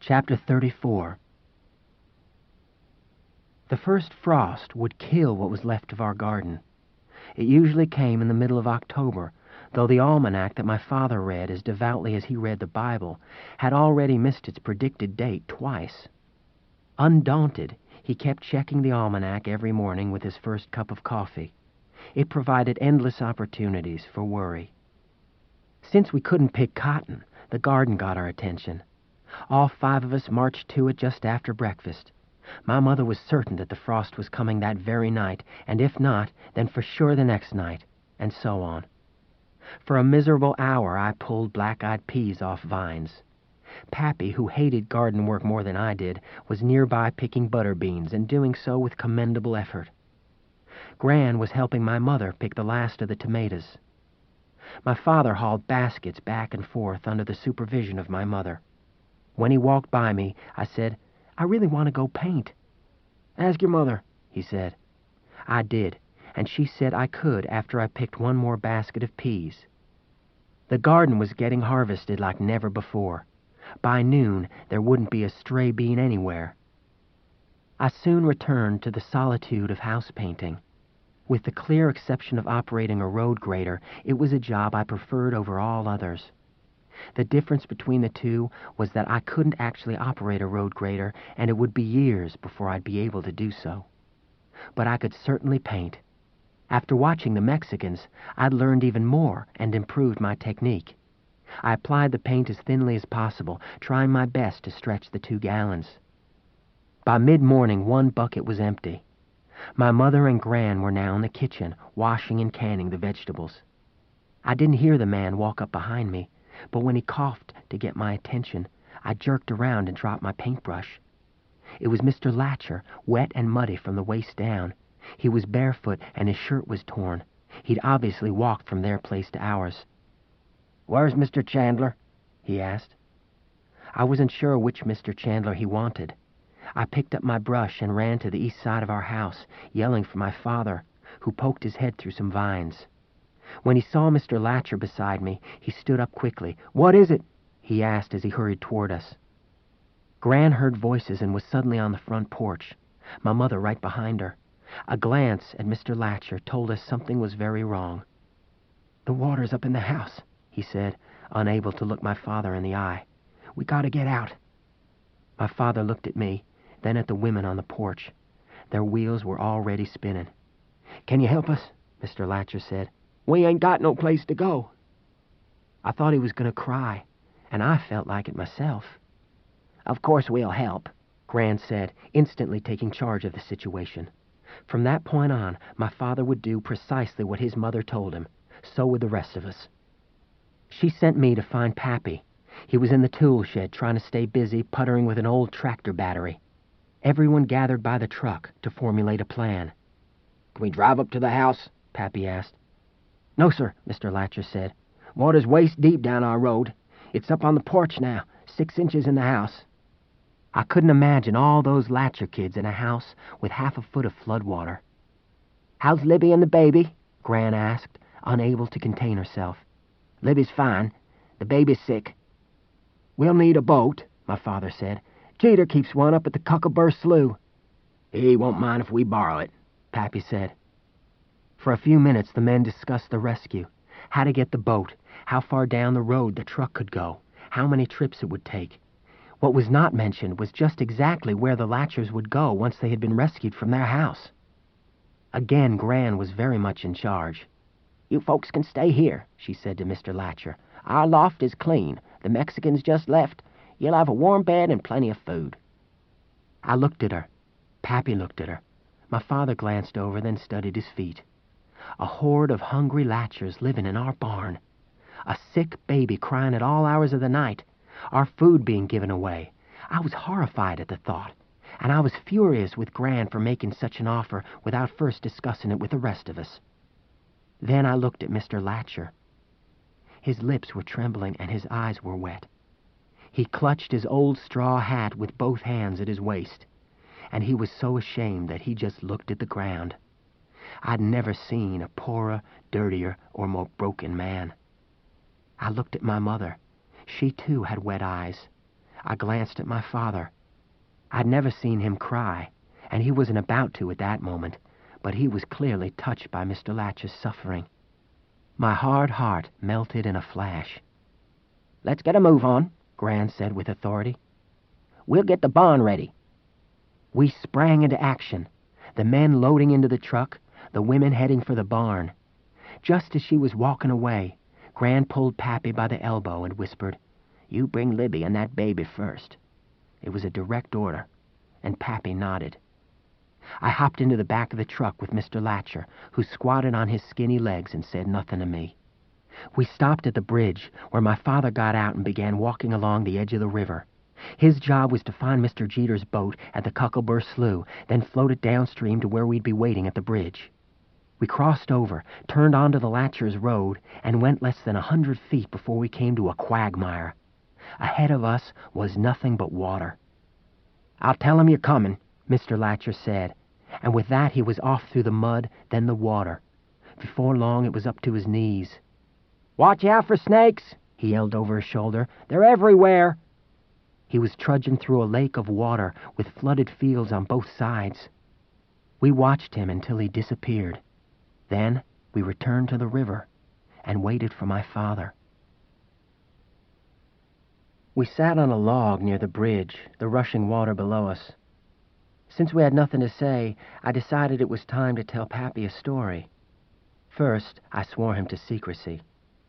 Chapter 34. The first frost would kill what was left of our garden. It usually came in the middle of October, though the almanac that my father read as devoutly as he read the Bible had already missed its predicted date twice. Undaunted, he kept checking the almanac every morning with his first cup of coffee. It provided endless opportunities for worry. Since we couldn't pick cotton, the garden got our attention. All 5 of us marched to it just after breakfast. My mother was certain that the frost was coming that very night, and if not, then for sure the next night, and so on. For a miserable hour I pulled black-eyed peas off vines. Pappy, who hated garden work more than I did, was nearby picking butter beans, and doing so with commendable effort. Gran was helping my mother pick the last of the tomatoes. My father hauled baskets back and forth under the supervision of my mother. When he walked by me, I said, "I really want to go paint." "Ask your mother," he said. I did, and she said I could after I picked one more basket of peas. The garden was getting harvested like never before. By noon, there wouldn't be a stray bean anywhere. I soon returned to the solitude of house painting. With the clear exception of operating a road grader, it was a job I preferred over all others. The difference between the two was that I couldn't actually operate a road grader, and it would be years before I'd be able to do so. But I could certainly paint. After watching the Mexicans, I'd learned even more and improved my technique. I applied the paint as thinly as possible, trying my best to stretch the 2 gallons. By mid-morning, 1 bucket was empty. My mother and Gran were now in the kitchen, washing and canning the vegetables. I didn't hear the man walk up behind me, but when he coughed to get my attention, I jerked around and dropped my paintbrush. It was Mr. Latcher, wet and muddy from the waist down. He was barefoot and his shirt was torn. He'd obviously walked from their place to ours. "Where's Mr. Chandler?" he asked. I wasn't sure which Mr. Chandler he wanted. I picked up my brush and ran to the east side of our house, yelling for my father, who poked his head through some vines. When he saw Mr. Latcher beside me, he stood up quickly. "What is it?" he asked as he hurried toward us. Gran heard voices and was suddenly on the front porch, my mother right behind her. A glance at Mr. Latcher told us something was very wrong. "The water's up in the house," he said, unable to look my father in the eye. "We gotta get out." My father looked at me, then at the women on the porch. Their wheels were already spinning. "Can you help us?" Mr. Latcher said. "We ain't got no place to go." I thought he was going to cry, and I felt like it myself. "Of course we'll help," Gran said, instantly taking charge of the situation. From that point on, my father would do precisely what his mother told him. So would the rest of us. She sent me to find Pappy. He was in the tool shed trying to stay busy puttering with an old tractor battery. Everyone gathered by the truck to formulate a plan. "Can we drive up to the house?" Pappy asked. "No, sir," Mr. Latcher said. "Water's waist deep down our road. It's up on the porch now, 6 inches in the house." I couldn't imagine all those Latcher kids in a house with half a foot of flood water. "How's Libby and the baby?" Gran asked, unable to contain herself. "Libby's fine. The baby's sick." "We'll need a boat," my father said. "Jeter keeps one up at the Cuckleburr Slough." "He won't mind if we borrow it," Pappy said. For a few minutes the men discussed the rescue, how to get the boat, how far down the road the truck could go, how many trips it would take. What was not mentioned was just exactly where the Latchers would go once they had been rescued from their house. Again, Gran was very much in charge. "You folks can stay here," she said to Mr. Latcher. "Our loft is clean. The Mexicans just left. You'll have a warm bed and plenty of food." I looked at her. Pappy looked at her. My father glanced over, then studied his feet. A horde of hungry Latchers living in our barn. A sick baby crying at all hours of the night. Our food being given away. I was horrified at the thought, and I was furious with Gran for making such an offer without first discussing it with the rest of us. Then I looked at Mr. Latcher. His lips were trembling and his eyes were wet. He clutched his old straw hat with both hands at his waist, and he was so ashamed that he just looked at the ground. I'd never seen a poorer, dirtier, or more broken man. I looked at my mother. She, too, had wet eyes. I glanced at my father. I'd never seen him cry, and he wasn't about to at that moment, but he was clearly touched by Mr. Latcher's suffering. My hard heart melted in a flash. "Let's get a move on," Gran said with authority. "We'll get the barn ready." We sprang into action, the men loading into the truck, the women heading for the barn. Just as she was walking away, Gran pulled Pappy by the elbow and whispered, "You bring Libby and that baby first." It was a direct order, and Pappy nodded. I hopped into the back of the truck with Mr. Latcher, who squatted on his skinny legs and said nothing to me. We stopped at the bridge, where my father got out and began walking along the edge of the river. His job was to find Mr. Jeter's boat at the Cucklebur Slough, then float it downstream to where we'd be waiting at the bridge. We crossed over, turned onto the Latcher's road, and went less than 100 feet before we came to a quagmire. Ahead of us was nothing but water. "I'll tell him you're coming," Mr. Latcher said, and with that he was off through the mud, then the water. Before long it was up to his knees. "Watch out for snakes," he yelled over his shoulder. "They're everywhere." He was trudging through a lake of water with flooded fields on both sides. We watched him until he disappeared. Then we returned to the river and waited for my father. We sat on a log near the bridge, the rushing water below us. Since we had nothing to say, I decided it was time to tell Pappy a story. First, I swore him to secrecy.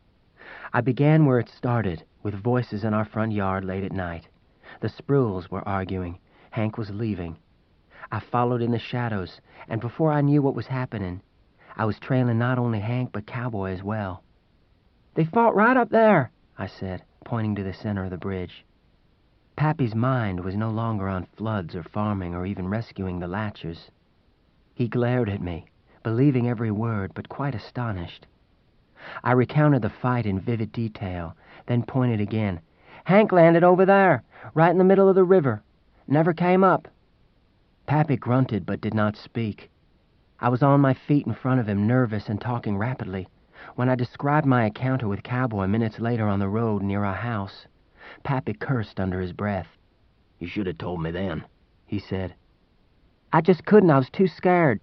I began where it started, with voices in our front yard late at night. The Spruills were arguing. Hank was leaving. I followed in the shadows, and before I knew what was happening, I was trailing not only Hank but Cowboy as well. "They fought right up there," I said, pointing to the center of the bridge. Pappy's mind was no longer on floods or farming or even rescuing the Latchers. He glared at me, believing every word, but quite astonished. I recounted the fight in vivid detail, then pointed again. "Hank landed over there, right in the middle of the river. Never came up." Pappy grunted but did not speak. I was on my feet in front of him, nervous and talking rapidly. When I described my encounter with Cowboy minutes later on the road near our house, Pappy cursed under his breath. "You should have told me then," he said. "I just couldn't. I was too scared."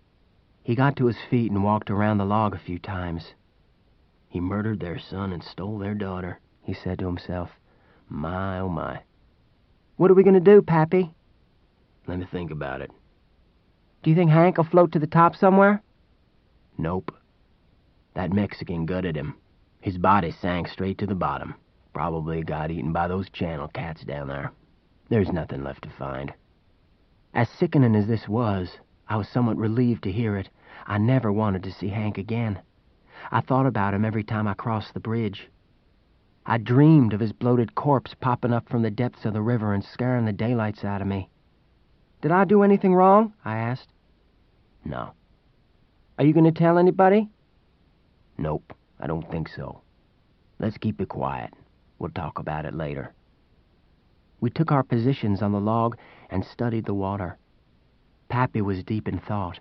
He got to his feet and walked around the log a few times. "He murdered their son and stole their daughter," he said to himself. "My, oh my." "What are we going to do, Pappy?" "Let me think about it." "Do you think Hank will float to the top somewhere?" "Nope. That Mexican gutted him. His body sank straight to the bottom. Probably got eaten by those channel cats down there. There's nothing left to find." As sickening as this was, I was somewhat relieved to hear it. I never wanted to see Hank again. I thought about him every time I crossed the bridge. I dreamed of his bloated corpse popping up from the depths of the river and scaring the daylights out of me. "Did I do anything wrong?" I asked. "No." "Are you going to tell anybody?" "Nope, I don't think so. Let's keep it quiet. We'll talk about it later." We took our positions on the log and studied the water. Pappy was deep in thought.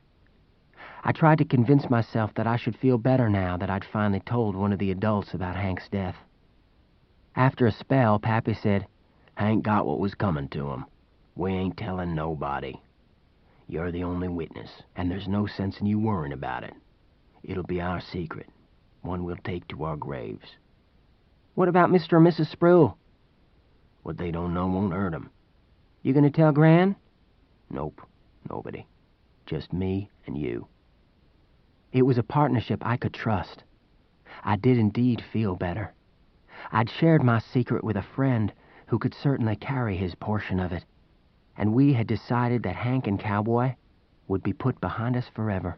I tried to convince myself that I should feel better now that I'd finally told one of the adults about Hank's death. After a spell, Pappy said, "Hank got what was coming to him. We ain't telling nobody. You're the only witness, and there's no sense in you worrying about it. It'll be our secret, one we'll take to our graves." "What about Mr. and Mrs. Spruill?" "What they don't know won't hurt 'em." "You gonna tell Gran?" "Nope, nobody. Just me and you." It was a partnership I could trust. I did indeed feel better. I'd shared my secret with a friend who could certainly carry his portion of it, and we had decided that Hank and Cowboy would be put behind us forever.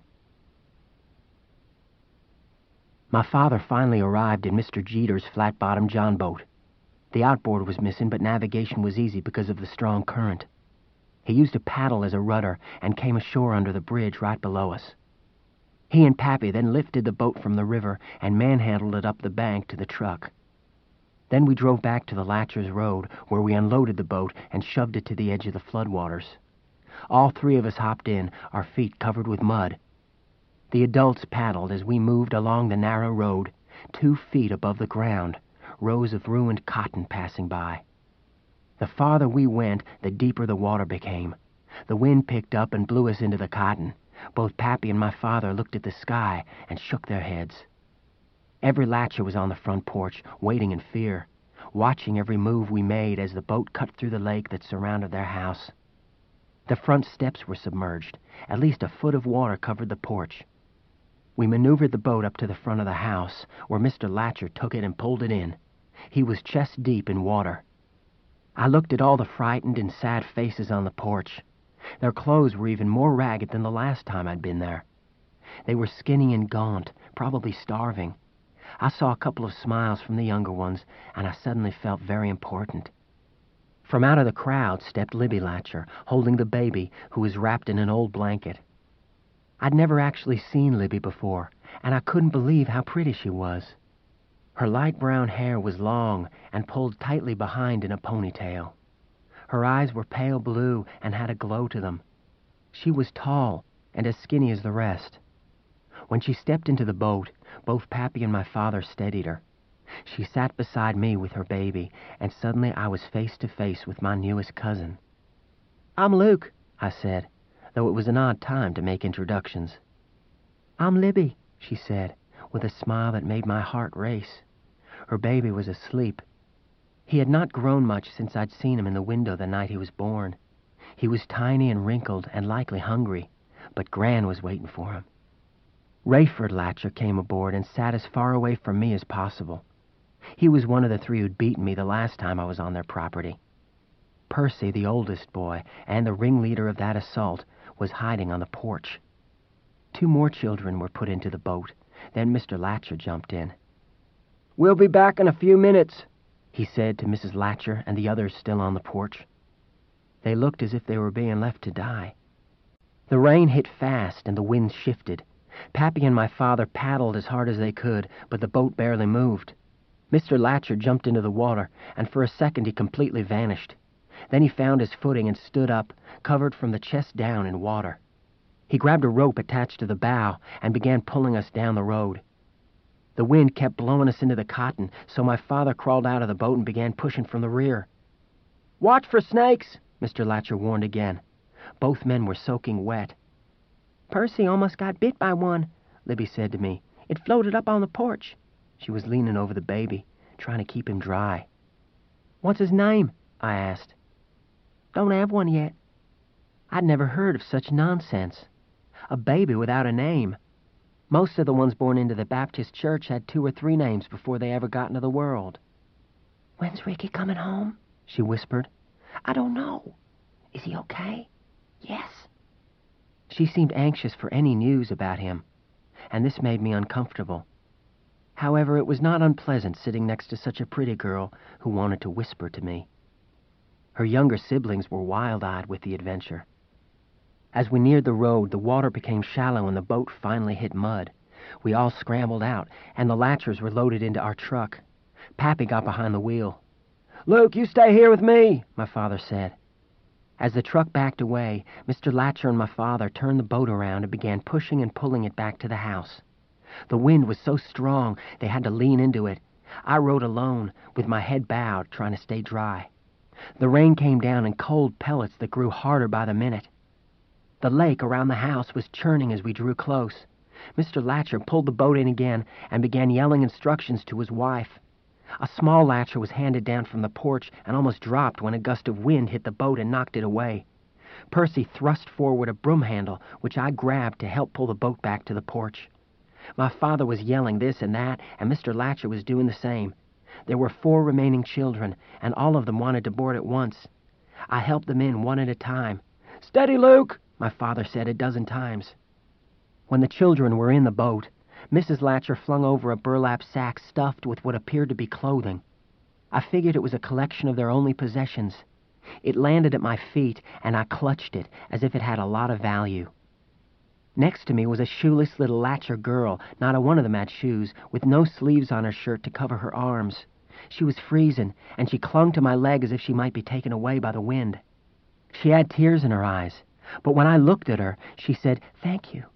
My father finally arrived in Mr. Jeter's flat-bottomed John boat. The outboard was missing, but navigation was easy because of the strong current. He used a paddle as a rudder and came ashore under the bridge right below us. He and Pappy then lifted the boat from the river and manhandled it up the bank to the truck. Then we drove back to the Latcher's Road, where we unloaded the boat and shoved it to the edge of the floodwaters. All three of us hopped in, our feet covered with mud. The adults paddled as we moved along the narrow road, 2 feet above the ground, rows of ruined cotton passing by. The farther we went, the deeper the water became. The wind picked up and blew us into the cotton. Both Pappy and my father looked at the sky and shook their heads. Every latcher was on the front porch, waiting in fear, watching every move we made as the boat cut through the lake that surrounded their house. The front steps were submerged. At least a foot of water covered the porch. We maneuvered the boat up to the front of the house, where Mr. Latcher took it and pulled it in. He was chest deep in water. I looked at all the frightened and sad faces on the porch. Their clothes were even more ragged than the last time I'd been there. They were skinny and gaunt, probably starving. I saw a couple of smiles from the younger ones, and I suddenly felt very important. From out of the crowd stepped Libby Latcher, holding the baby, who was wrapped in an old blanket. I'd never actually seen Libby before, and I couldn't believe how pretty she was. Her light brown hair was long and pulled tightly behind in a ponytail. Her eyes were pale blue and had a glow to them. She was tall and as skinny as the rest. When she stepped into the boat, both Pappy and my father steadied her. She sat beside me with her baby, and suddenly I was face to face with my newest cousin. "I'm Luke," I said, though it was an odd time to make introductions. "I'm Libby," she said, with a smile that made my heart race. Her baby was asleep. He had not grown much since I'd seen him in the window the night he was born. He was tiny and wrinkled and likely hungry, but Gran was waiting for him. Rayford Latcher came aboard and sat as far away from me as possible. He was one of the three who'd beaten me the last time I was on their property. Percy, the oldest boy, and the ringleader of that assault, was hiding on the porch. 2 more children were put into the boat. Then Mr. Latcher jumped in. "We'll be back in a few minutes," he said to Mrs. Latcher and the others still on the porch. They looked as if they were being left to die. The rain hit fast and the wind shifted. Pappy and my father paddled as hard as they could, but the boat barely moved. Mr. Latcher jumped into the water, and for a second he completely vanished. Then he found his footing and stood up, covered from the chest down in water. He grabbed a rope attached to the bow and began pulling us down the road. The wind kept blowing us into the cotton, so my father crawled out of the boat and began pushing from the rear. "Watch for snakes," Mr. Latcher warned again. Both men were soaking wet. "Percy almost got bit by one," Libby said to me. "It floated up on the porch." She was leaning over the baby, trying to keep him dry. "What's his name?" I asked. "Don't have one yet." I'd never heard of such nonsense. A baby without a name. Most of the ones born into the Baptist church had 2 or 3 names before they ever got into the world. "When's Ricky coming home?" she whispered. "I don't know. Is he okay?" "Yes." She seemed anxious for any news about him, and this made me uncomfortable. However, it was not unpleasant sitting next to such a pretty girl who wanted to whisper to me. Her younger siblings were wild-eyed with the adventure. As we neared the road, the water became shallow and the boat finally hit mud. We all scrambled out, and the Latchers were loaded into our truck. Pappy got behind the wheel. "Luke, you stay here with me," my father said. As the truck backed away, Mr. Latcher and my father turned the boat around and began pushing and pulling it back to the house. The wind was so strong they had to lean into it. I rode alone, with my head bowed, trying to stay dry. The rain came down in cold pellets that grew harder by the minute. The lake around the house was churning as we drew close. Mr. Latcher pulled the boat in again and began yelling instructions to his wife. A small latcher was handed down from the porch and almost dropped when a gust of wind hit the boat and knocked it away. Percy thrust forward a broom handle, which I grabbed to help pull the boat back to the porch. My father was yelling this and that, and Mr. Latcher was doing the same. There were 4 remaining children, and all of them wanted to board at once. I helped them in one at a time. "Steady, Luke," my father said a dozen times. When the children were in the boat, Mrs. Latcher flung over a burlap sack stuffed with what appeared to be clothing. I figured it was a collection of their only possessions. It landed at my feet, and I clutched it as if it had a lot of value. Next to me was a shoeless little Latcher girl, not a one of them had shoes, with no sleeves on her shirt to cover her arms. She was freezing, and she clung to my leg as if she might be taken away by the wind. She had tears in her eyes, but when I looked at her, she said, "Thank you."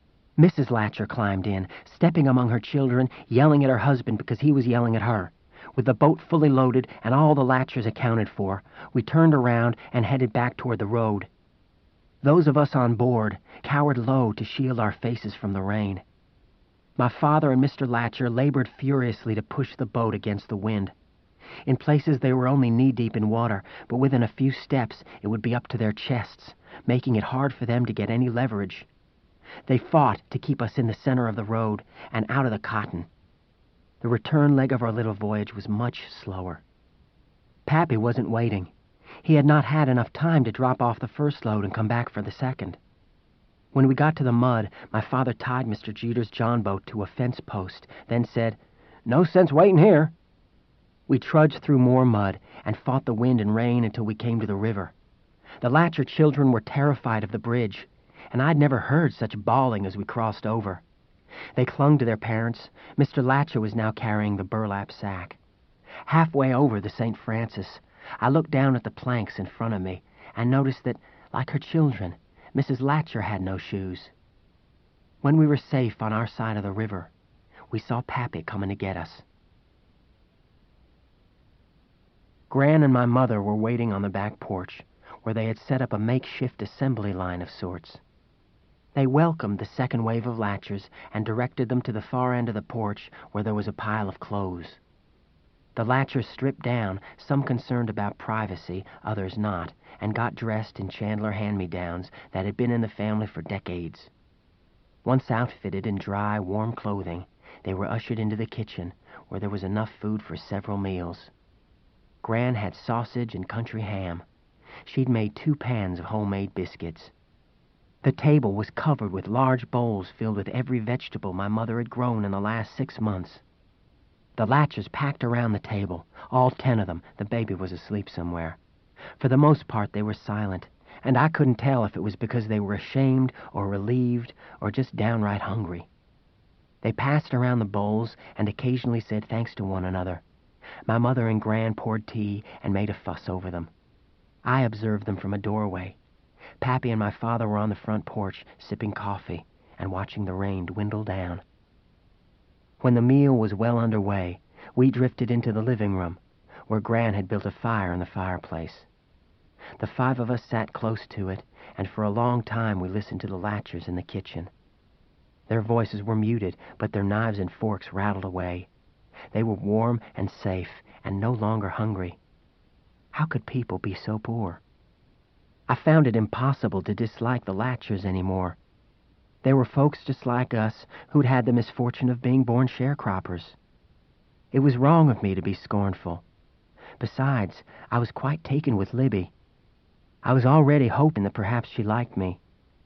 Mrs. Latcher climbed in, stepping among her children, yelling at her husband because he was yelling at her. With the boat fully loaded and all the Latchers accounted for, we turned around and headed back toward the road. Those of us on board cowered low to shield our faces from the rain. My father and Mr. Latcher labored furiously to push the boat against the wind. In places they were only knee-deep in water, but within a few steps it would be up to their chests, making it hard for them to get any leverage. They fought to keep us in the center of the road and out of the cotton. The return leg of our little voyage was much slower. Pappy wasn't waiting. He had not had enough time to drop off the first load and come back for the second. When we got to the mud, my father tied Mr. Jeter's John boat to a fence post, then said, "No sense waiting here." We trudged through more mud and fought the wind and rain until we came to the river. The Latcher children were terrified of the bridge, and I'd never heard such bawling as we crossed over. They clung to their parents. Mr. Latcher was now carrying the burlap sack. Halfway over the St. Francis, I looked down at the planks in front of me and noticed that, like her children, Mrs. Latcher had no shoes. When we were safe on our side of the river, we saw Pappy coming to get us. Gran and my mother were waiting on the back porch, where they had set up a makeshift assembly line of sorts. They welcomed the second wave of Latchers and directed them to the far end of the porch where there was a pile of clothes. The Latchers stripped down, some concerned about privacy, others not, and got dressed in Chandler hand-me-downs that had been in the family for decades. Once outfitted in dry, warm clothing, they were ushered into the kitchen, where there was enough food for several meals. Gran had sausage and country ham. She'd made 2 pans of homemade biscuits. The table was covered with large bowls filled with every vegetable my mother had grown in the last 6 months. The Latchers packed around the table, all 10 of them. The baby was asleep somewhere. For the most part, they were silent, and I couldn't tell if it was because they were ashamed or relieved or just downright hungry. They passed around the bowls and occasionally said thanks to one another. My mother and Gran poured tea and made a fuss over them. I observed them from a doorway. Pappy and my father were on the front porch, sipping coffee and watching the rain dwindle down. When the meal was well underway, we drifted into the living room, where Gran had built a fire in the fireplace. The 5 of us sat close to it, and for a long time we listened to the Latchers in the kitchen. Their voices were muted, but their knives and forks rattled away. They were warm and safe, and no longer hungry. How could people be so poor? I found it impossible to dislike the Latchers anymore. They were folks just like us who'd had the misfortune of being born sharecroppers. It was wrong of me to be scornful. Besides, I was quite taken with Libby. I was already hoping that perhaps she liked me.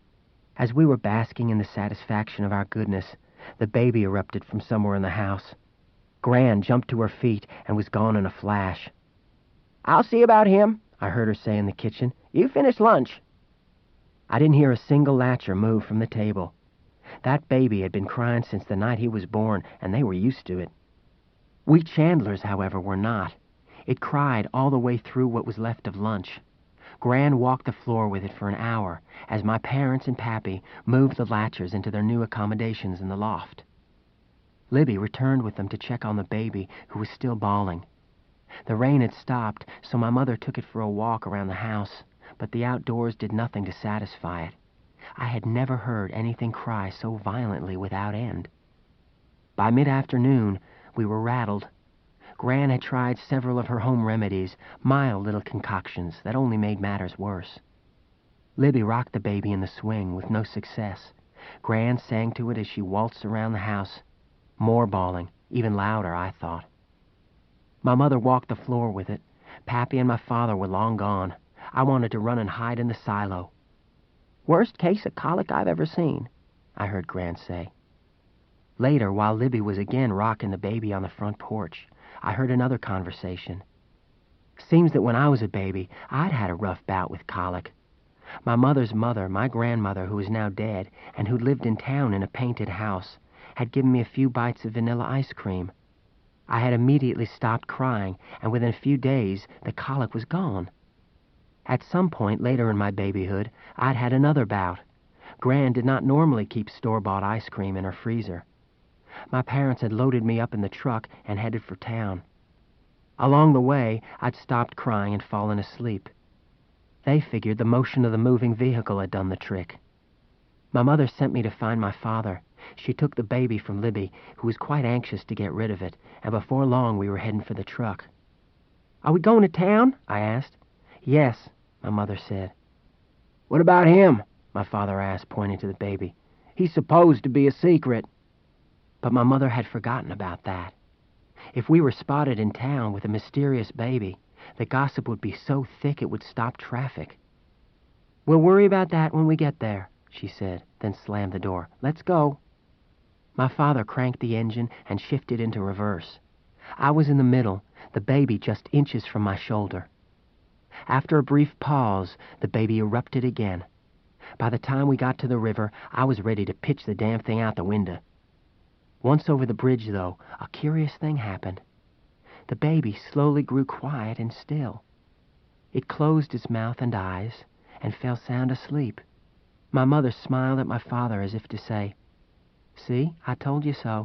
As we were basking in the satisfaction of our goodness, the baby erupted from somewhere in the house. Gran jumped to her feet and was gone in a flash. "I'll see about him," I heard her say in the kitchen. "You finish lunch." I didn't hear a single Latcher move from the table. That baby had been crying since the night he was born, and they were used to it. We Chandlers, however, were not. It cried all the way through what was left of lunch. Gran walked the floor with it for an hour, as my parents and Pappy moved the Latchers into their new accommodations in the loft. Libby returned with them to check on the baby, who was still bawling. The rain had stopped, so my mother took it for a walk around the house, but the outdoors did nothing to satisfy it. I had never heard anything cry so violently without end. By mid-afternoon, we were rattled. Gran had tried several of her home remedies, mild little concoctions that only made matters worse. Libby rocked the baby in the swing with no success. Gran sang to it as she waltzed around the house. More bawling, even louder, I thought. My mother walked the floor with it. Pappy and my father were long gone. I wanted to run and hide in the silo. "Worst case of colic I've ever seen," I heard Gran say. Later, while Libby was again rocking the baby on the front porch, I heard another conversation. Seems that when I was a baby, I'd had a rough bout with colic. My mother's mother, my grandmother, who is now dead, and who lived in town in a painted house, had given me a few bites of vanilla ice cream. I had immediately stopped crying, and within a few days, the colic was gone. At some point later in my babyhood, I'd had another bout. Gran did not normally keep store-bought ice cream in her freezer. My parents had loaded me up in the truck and headed for town. Along the way, I'd stopped crying and fallen asleep. They figured the motion of the moving vehicle had done the trick. My mother sent me to find my father. She took the baby from Libby, who was quite anxious to get rid of it, and before long we were heading for the truck. "Are we going to town?" I asked. "Yes," my mother said. "What about him?" my father asked, pointing to the baby. "He's supposed to be a secret." But my mother had forgotten about that. If we were spotted in town with a mysterious baby, the gossip would be so thick it would stop traffic. "We'll worry about that when we get there," she said, then slammed the door. "Let's go." My father cranked the engine and shifted into reverse. I was in the middle, the baby just inches from my shoulder. After a brief pause, the baby erupted again. By the time we got to the river, I was ready to pitch the damn thing out the window. Once over the bridge, though, a curious thing happened. The baby slowly grew quiet and still. It closed its mouth and eyes and fell sound asleep. My mother smiled at my father as if to say, "See, I told you so."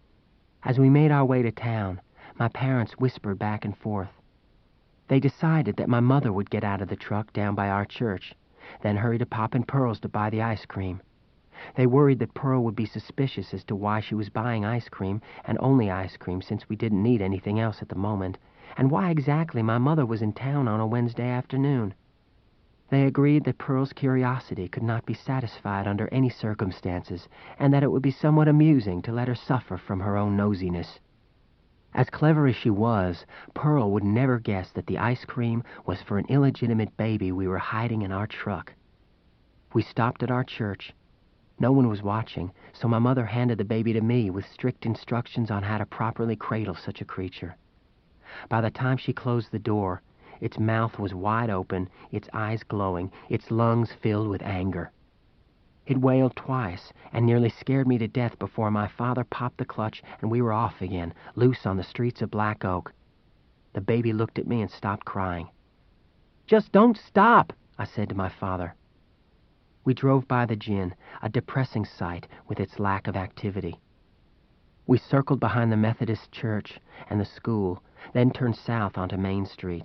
As we made our way to town, my parents whispered back and forth. They decided that my mother would get out of the truck down by our church, then hurry to Pop and Pearl's to buy the ice cream. They worried that Pearl would be suspicious as to why she was buying ice cream, and only ice cream since we didn't need anything else at the moment, and why exactly my mother was in town on a Wednesday afternoon. They agreed that Pearl's curiosity could not be satisfied under any circumstances, and that it would be somewhat amusing to let her suffer from her own nosiness. As clever as she was, Pearl would never guess that the ice cream was for an illegitimate baby we were hiding in our truck. We stopped at our church. No one was watching, so my mother handed the baby to me with strict instructions on how to properly cradle such a creature. By the time she closed the door, its mouth was wide open, its eyes glowing, its lungs filled with anger. It wailed twice and nearly scared me to death before my father popped the clutch and we were off again, loose on the streets of Black Oak. The baby looked at me and stopped crying. "Just don't stop," I said to my father. We drove by the gin, a depressing sight with its lack of activity. We circled behind the Methodist church and the school, then turned south onto Main Street.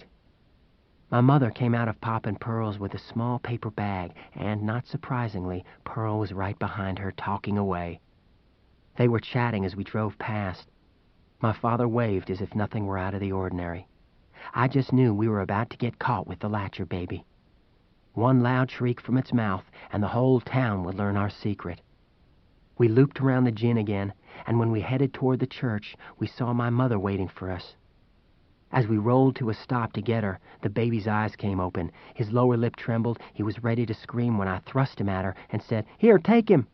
My mother came out of Pop and Pearl's with a small paper bag, and, not surprisingly, Pearl was right behind her, talking away. They were chatting as we drove past. My father waved as if nothing were out of the ordinary. I just knew we were about to get caught with the Latcher baby. One loud shriek from its mouth, and the whole town would learn our secret. We looped around the gin again, and when we headed toward the church, we saw my mother waiting for us. As we rolled to a stop to get her, the baby's eyes came open. His lower lip trembled. He was ready to scream when I thrust him at her and said, "Here, take him."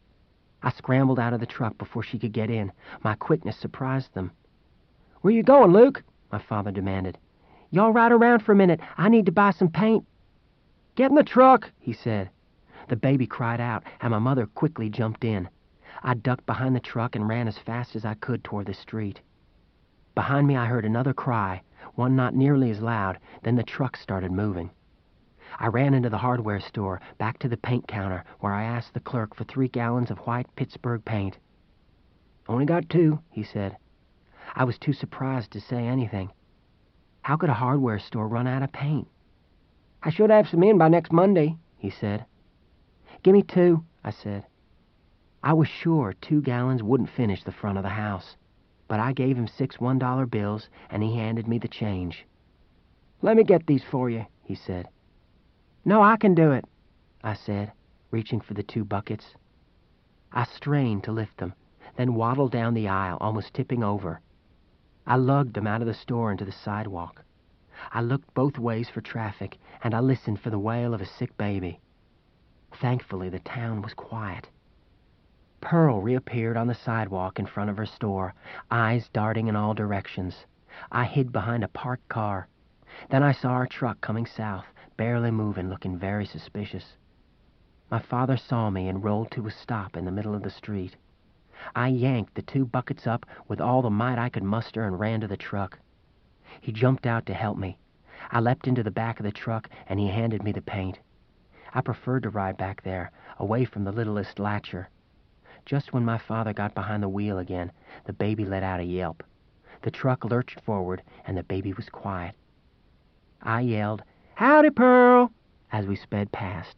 I scrambled out of the truck before she could get in. My quickness surprised them. "Where you going, Luke?" my father demanded. "Y'all ride around for a minute. I need to buy some paint." "Get in the truck," he said. The baby cried out, and my mother quickly jumped in. I ducked behind the truck and ran as fast as I could toward the street. Behind me I heard another cry, one not nearly as loud, then the truck started moving. I ran into the hardware store, back to the paint counter, where I asked the clerk for 3 gallons of white Pittsburgh paint. "Only got 2, he said. I was too surprised to say anything. How could a hardware store run out of paint? "I should have some in by next Monday," he said. "Give me 2, I said. I was sure 2 gallons wouldn't finish the front of the house, but I gave him 6 $1 bills, and he handed me the change. "Let me get these for you," he said. "No, I can do it," I said, reaching for the 2 buckets. I strained to lift them, then waddled down the aisle, almost tipping over. I lugged them out of the store into the sidewalk. I looked both ways for traffic, and I listened for the wail of a sick baby. Thankfully, the town was quiet. Pearl reappeared on the sidewalk in front of her store, eyes darting in all directions. I hid behind a parked car. Then I saw our truck coming south, barely moving, looking very suspicious. My father saw me and rolled to a stop in the middle of the street. I yanked the 2 buckets up with all the might I could muster and ran to the truck. He jumped out to help me. I leapt into the back of the truck, and he handed me the paint. I preferred to ride back there, away from the littlest Latcher. Just when my father got behind the wheel again, the baby let out a yelp. The truck lurched forward, and the baby was quiet. I yelled, "Howdy, Pearl," as we sped past.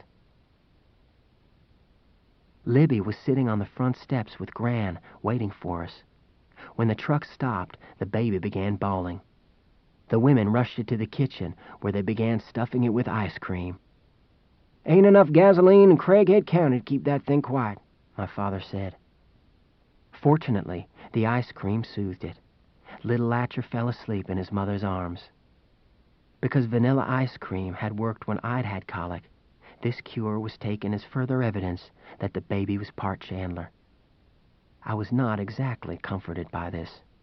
Libby was sitting on the front steps with Gran, waiting for us. When the truck stopped, the baby began bawling. The women rushed it to the kitchen, where they began stuffing it with ice cream. "Ain't enough gasoline in Craighead County to keep that thing quiet," my father said. Fortunately, the ice cream soothed it. Little Latcher fell asleep in his mother's arms. Because vanilla ice cream had worked when I'd had colic, this cure was taken as further evidence that the baby was part Chandler. I was not exactly comforted by this.